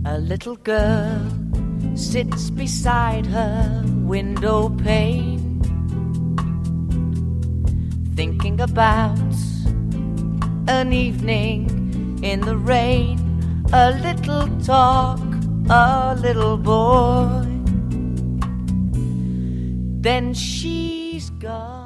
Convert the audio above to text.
A little girl sits beside her window pane, thinking about an evening in the rain. A little talk, a little boy, then she's gone.